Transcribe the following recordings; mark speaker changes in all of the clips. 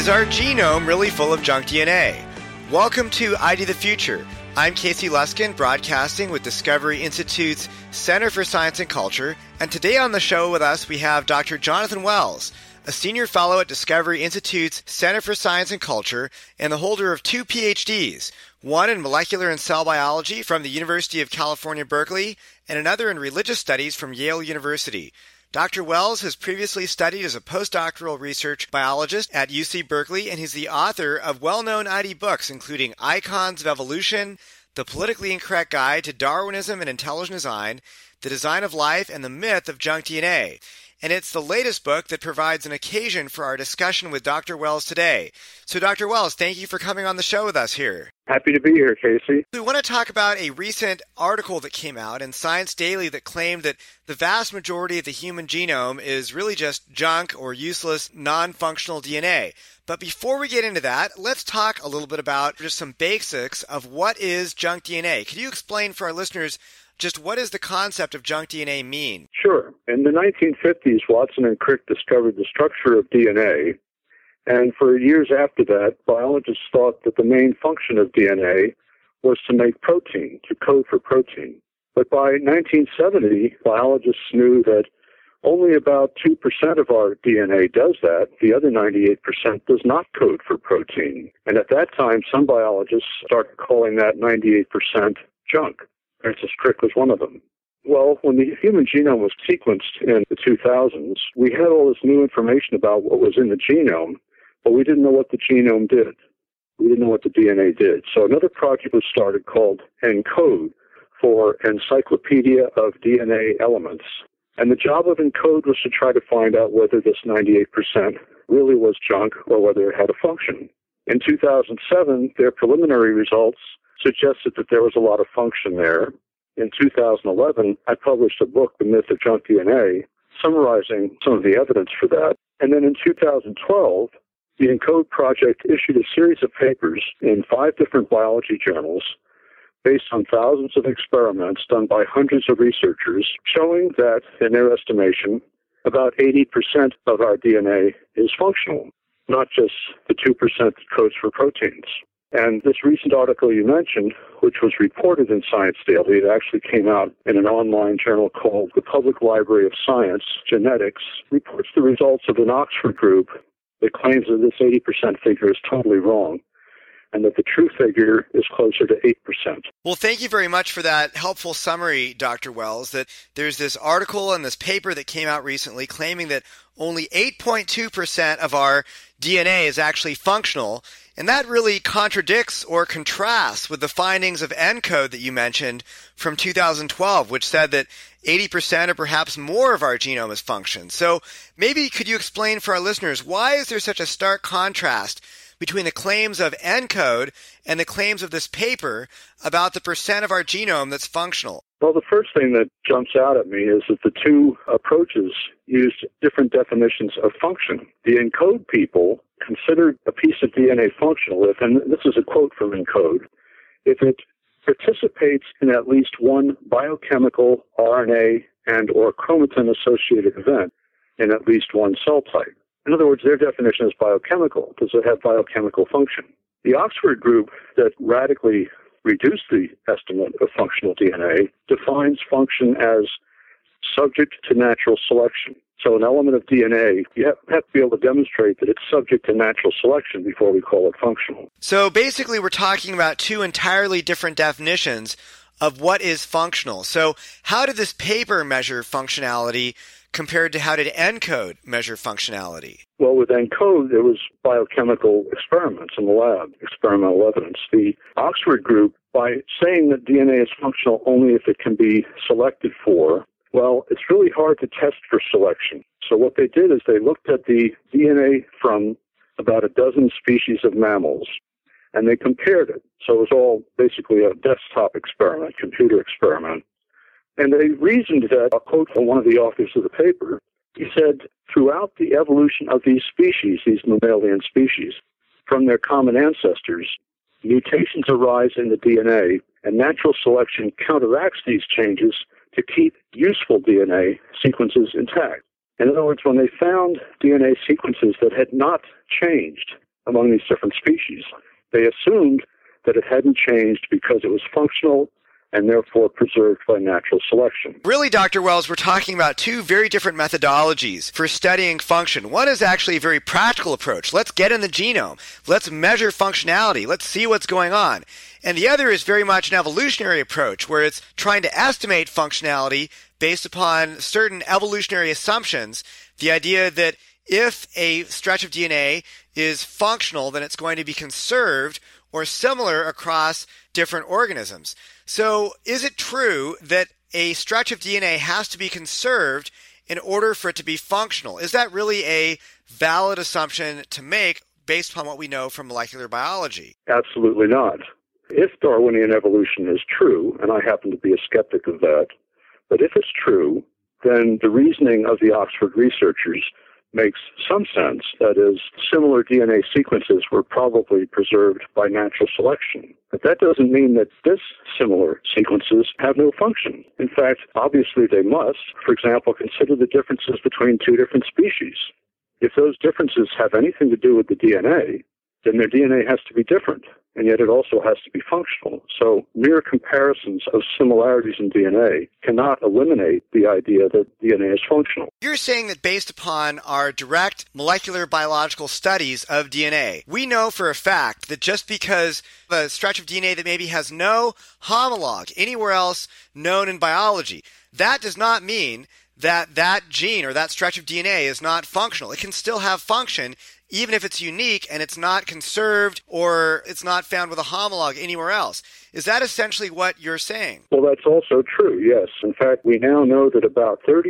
Speaker 1: Is our genome really full of junk DNA? Welcome to ID the Future. I'm Casey Luskin, broadcasting with Discovery Institute's Center for Science and Culture, and today on the show with us we have Dr. Jonathan Wells, a senior fellow at Discovery Institute's Center for Science and Culture and the holder of 2 PhDs, one in molecular and cell biology from the University of California, Berkeley, and another in religious studies from Yale University. Dr. Wells has previously studied as a postdoctoral research biologist at UC Berkeley, and he's the author of well-known ID books, including Icons of Evolution, The Politically Incorrect Guide to Darwinism and Intelligent Design, The Design of Life, and The Myth of Junk DNA. And it's the latest book that provides an occasion for our discussion with Dr. Wells today. So, Dr. Wells, thank you for coming on the show with us here.
Speaker 2: Happy to be here, Casey.
Speaker 1: We want to talk about a recent article that came out in Science Daily that claimed that the vast majority of the human genome is really just junk or useless, non-functional DNA. But before we get into that, let's talk a little bit about just some basics of what is junk DNA. Could you explain for our listeners just what does the concept of junk DNA mean?
Speaker 2: Sure. In the 1950s, Watson and Crick discovered the structure of DNA. And for years after that, biologists thought that the main function of DNA was to make protein, to code for protein. But by 1970, biologists knew that only about 2% of our DNA does that. The other 98% does not code for protein. And at that time, some biologists started calling that 98% junk. Francis Crick was one of them. Well, when the human genome was sequenced in the 2000s, we had all this new information about what was in the genome, but we didn't know what the genome did. We didn't know what the DNA did. So another project was started called ENCODE, for Encyclopedia of DNA Elements. And the job of ENCODE was to try to find out whether this 98% really was junk or whether it had a function. In 2007, their preliminary results suggested that there was a lot of function there. In 2011, I published a book, The Myth of Junk DNA, summarizing some of the evidence for that. And then in 2012, the ENCODE project issued a series of papers in 5 different biology journals based on thousands of experiments done by hundreds of researchers, showing that, in their estimation, about 80% of our DNA is functional, not just the 2% that codes for proteins. And this recent article you mentioned, which was reported in Science Daily, it actually came out in an online journal called the Public Library of Science, Genetics, reports the results of an Oxford group that claims that this 80% figure is totally wrong, and that the true figure is closer to 8%.
Speaker 1: Well, thank you very much for that helpful summary, Dr. Wells, that there's this article and this paper that came out recently claiming that only 8.2% of our DNA is actually functional, and that really contradicts or contrasts with the findings of ENCODE that you mentioned from 2012, which said that 80% or perhaps more of our genome is functional. So maybe could you explain for our listeners, why is there such a stark contrast between the claims of ENCODE and the claims of this paper about the percent of our genome that's functional?
Speaker 2: Well, the first thing that jumps out at me is that the two approaches used different definitions of function. The ENCODE people considered a piece of DNA functional if, and this is a quote from ENCODE, if it participates in at least one biochemical, RNA, and or chromatin-associated event in at least one cell type. In other words, their definition is biochemical. Does it have biochemical function? The Oxford group that radically reduced the estimate of functional DNA defines function as subject to natural selection. So an element of DNA, you have to be able to demonstrate that it's subject to natural selection before we call it functional.
Speaker 1: So basically we're talking about 2 entirely different definitions of what is functional. So how did this paper measure functionality compared to how did ENCODE measure functionality?
Speaker 2: Well, with ENCODE, there was biochemical experiments in the lab, experimental evidence. The Oxford group, by saying that DNA is functional only if it can be selected for, well, it's really hard to test for selection. So what they did is they looked at the DNA from about a dozen species of mammals, and they compared it. So it was all basically a desktop experiment, computer experiment. And they reasoned that, I'll quote from one of the authors of the paper, he said, throughout the evolution of these species, these mammalian species, from their common ancestors, mutations arise in the DNA, and natural selection counteracts these changes to keep useful DNA sequences intact. In other words, when they found DNA sequences that had not changed among these different species. They assumed that it hadn't changed because it was functional and therefore preserved by natural selection.
Speaker 1: Really, Dr. Wells, we're talking about two very different methodologies for studying function. One is actually a very practical approach. Let's get in the genome. Let's measure functionality. Let's see what's going on. And the other is very much an evolutionary approach, where it's trying to estimate functionality based upon certain evolutionary assumptions. The idea that if a stretch of DNA is functional, then it's going to be conserved or similar across different organisms. So is it true that a stretch of DNA has to be conserved in order for it to be functional? Is that really a valid assumption to make based upon what we know from molecular biology?
Speaker 2: Absolutely not. If Darwinian evolution is true, and I happen to be a skeptic of that, but if it's true, then the reasoning of the Oxford researchers makes some sense. That is, similar DNA sequences were probably preserved by natural selection. But that doesn't mean that dissimilar sequences have no function. In fact, obviously they must. For example, consider the differences between two different species. If those differences have anything to do with the DNA, then their DNA has to be different, and yet it also has to be functional. So mere comparisons of similarities in DNA cannot eliminate the idea that DNA is functional.
Speaker 1: You're saying that based upon our direct molecular biological studies of DNA, we know for a fact that just because a stretch of DNA that maybe has no homologue anywhere else known in biology, that does not mean that that gene or that stretch of DNA is not functional. It can still have function even if it's unique and it's not conserved or it's not found with a homologue anywhere else. Is that essentially what you're saying?
Speaker 2: Well, that's also true, yes. In fact, we now know that about 30%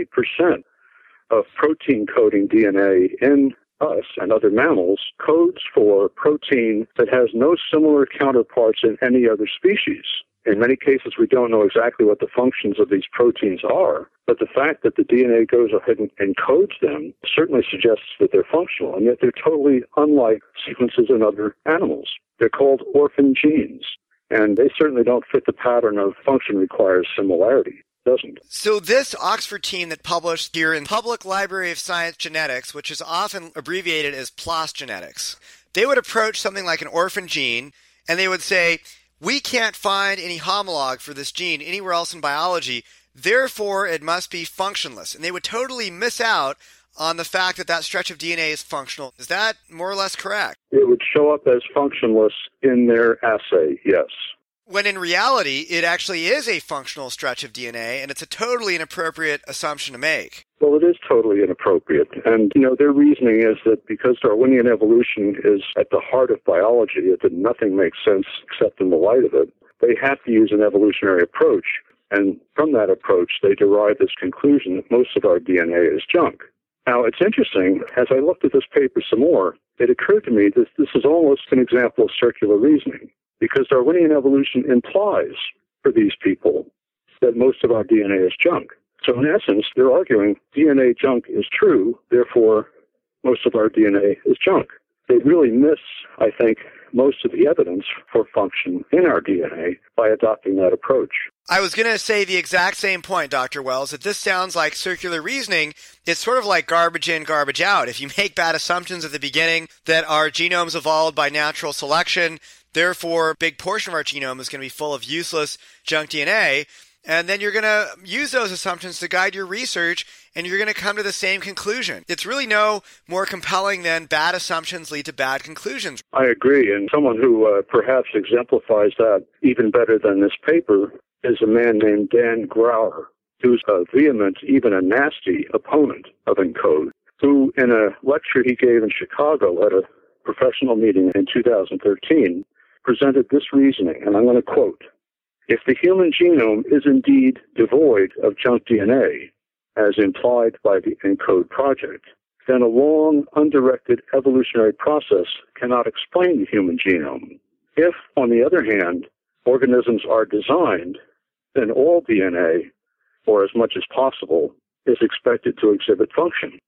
Speaker 2: of protein-coding DNA in us and other mammals codes for protein that has no similar counterparts in any other species. In many cases, we don't know exactly what the functions of these proteins are, but the fact that the DNA goes ahead and encodes them certainly suggests that they're functional, and yet they're totally unlike sequences in other animals. They're called orphan genes, and they certainly don't fit the pattern of function requires similarity. Doesn't.
Speaker 1: So this Oxford team that published here in Public Library of Science Genetics, which is often abbreviated as PLOS Genetics, they would approach something like an orphan gene, and they would say, we can't find any homologue for this gene anywhere else in biology, therefore it must be functionless. And they would totally miss out on the fact that that stretch of DNA is functional. Is that more or less correct?
Speaker 2: It would show up as functionless in their assay, yes.
Speaker 1: When in reality, it actually is a functional stretch of DNA, and it's a totally inappropriate assumption to make.
Speaker 2: Well, it is totally inappropriate. And, their reasoning is that because Darwinian evolution is at the heart of biology, that nothing makes sense except in the light of it, they have to use an evolutionary approach. And from that approach, they derive this conclusion that most of our DNA is junk. Now, it's interesting, as I looked at this paper some more, it occurred to me that this is almost an example of circular reasoning, because Darwinian evolution implies for these people that most of our DNA is junk. So in essence, they're arguing DNA junk is true, therefore most of our DNA is junk. They really miss, I think, most of the evidence for function in our DNA by adopting that approach.
Speaker 1: I was going to say the exact same point, Dr. Wells, that this sounds like circular reasoning. It's sort of like garbage in, garbage out. If you make bad assumptions at the beginning that our genomes evolved by natural selection, therefore a big portion of our genome is going to be full of useless junk DNA, and then you're going to use those assumptions to guide your research, and you're going to come to the same conclusion. It's really no more compelling than bad assumptions lead to bad conclusions.
Speaker 2: I agree, and someone who perhaps exemplifies that even better than this paper is a man named Dan Grauer, who's a vehement, even a nasty opponent of ENCODE, who in a lecture he gave in Chicago at a professional meeting in 2013 presented this reasoning, and I'm going to quote, "If the human genome is indeed devoid of junk DNA, as implied by the ENCODE project, then a long, undirected evolutionary process cannot explain the human genome. If, on the other hand, organisms are designed, then all DNA, or as much as possible, is expected to exhibit function.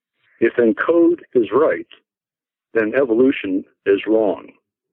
Speaker 2: If ENCODE is right, then evolution is wrong."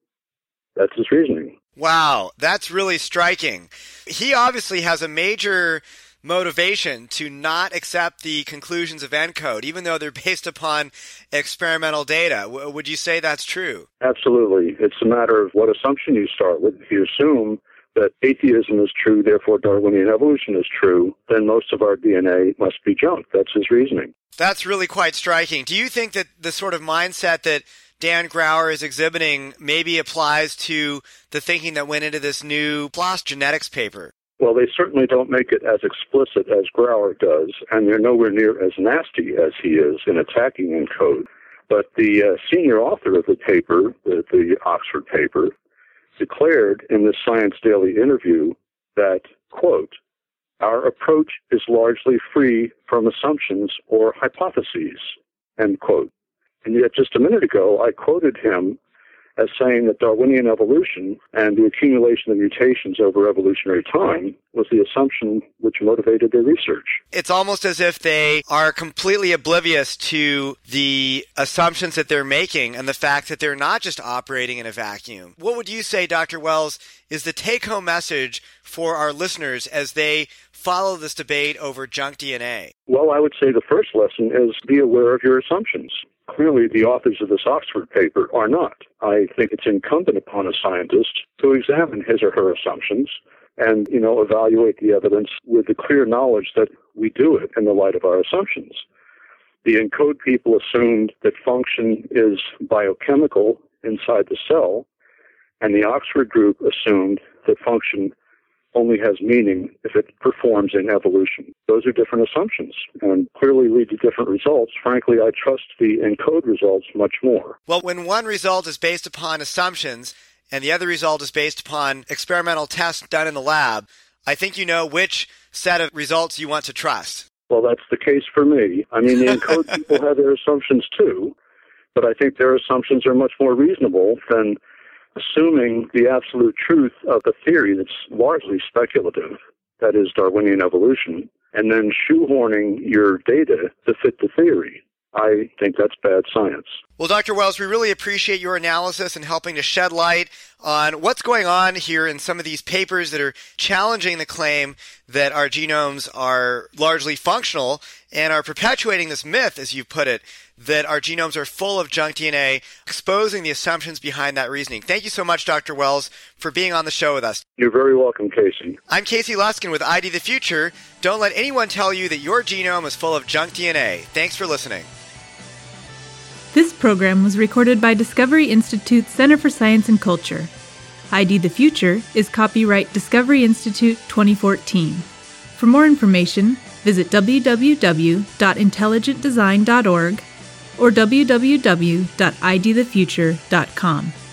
Speaker 2: That's his reasoning.
Speaker 1: Wow, that's really striking. He obviously has a major motivation to not accept the conclusions of ENCODE, even though they're based upon experimental data. Would you say that's true?
Speaker 2: Absolutely. It's a matter of what assumption you start with. If you assume that atheism is true, therefore Darwinian evolution is true, then most of our DNA must be junk. That's his reasoning.
Speaker 1: That's really quite striking. Do you think that the sort of mindset that Dan Grauer is exhibiting maybe applies to the thinking that went into this new PLOS Genetics paper?
Speaker 2: Well, they certainly don't make it as explicit as Grauer does, and they're nowhere near as nasty as he is in attacking ENCODE. But the senior author of the paper, the Oxford paper, declared in this Science Daily interview that, quote, "Our approach is largely free from assumptions or hypotheses," end quote. And yet just a minute ago, I quoted him as saying that Darwinian evolution and the accumulation of mutations over evolutionary time was the assumption which motivated their research.
Speaker 1: It's almost as if they are completely oblivious to the assumptions that they're making and the fact that they're not just operating in a vacuum. What would you say, Dr. Wells, is the take-home message for our listeners as they follow this debate over junk DNA?
Speaker 2: Well, I would say the first lesson is be aware of your assumptions. Clearly, the authors of this Oxford paper are not. I think it's incumbent upon a scientist to examine his or her assumptions and, evaluate the evidence with the clear knowledge that we do it in the light of our assumptions. The ENCODE people assumed that function is biochemical inside the cell, and the Oxford group assumed that function only has meaning if it performs in evolution. Those are different assumptions and clearly lead to different results. Frankly, I trust the ENCODE results much more.
Speaker 1: Well, when one result is based upon assumptions and the other result is based upon experimental tests done in the lab, I think you know which set of results you want to trust.
Speaker 2: Well, that's the case for me. I mean, the ENCODE people have their assumptions too, but I think their assumptions are much more reasonable than assuming the absolute truth of a theory that's largely speculative, that is Darwinian evolution, and then shoehorning your data to fit the theory. I think that's bad science.
Speaker 1: Well, Dr. Wells, we really appreciate your analysis and helping to shed light on what's going on here in some of these papers that are challenging the claim that our genomes are largely functional and are perpetuating this myth, as you put it, that our genomes are full of junk DNA, exposing the assumptions behind that reasoning. Thank you so much, Dr. Wells, for being on the show with us.
Speaker 2: You're very welcome, Casey.
Speaker 1: I'm Casey Luskin with ID the Future. Don't let anyone tell you that your genome is full of junk DNA. Thanks for listening.
Speaker 3: This program was recorded by Discovery Institute's Center for Science and Culture. ID the Future is copyright Discovery Institute 2014. For more information, visit www.intelligentdesign.org or www.idthefuture.com.